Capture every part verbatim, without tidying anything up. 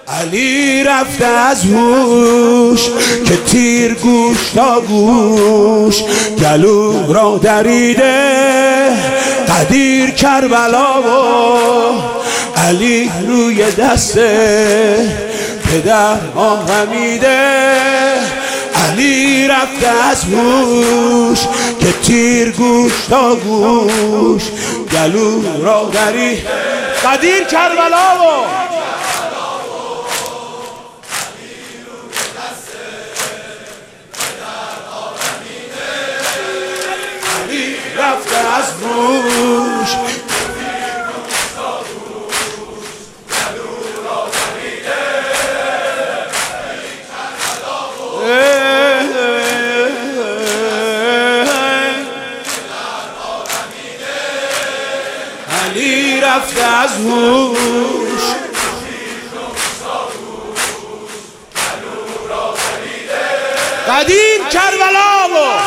علی رفته از هوش که تیر گوش تا گوش گلو را دریده قدیر کربلا و علی روی دست پدر آغمیده. علی رفته از هوش که تیر گوش تا گوش گلو را دریده قدیر کربلا و رفته از هوش علی رفته از هوش قدیم کربلا و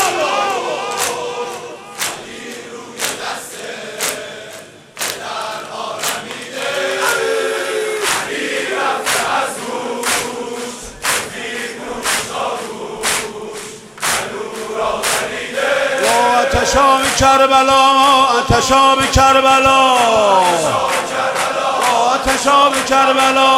آتشاب کربلا آتشاب کربلا آتشاب کربلا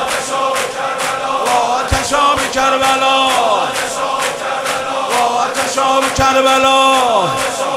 آتشاب کربلا آتشاب کربلا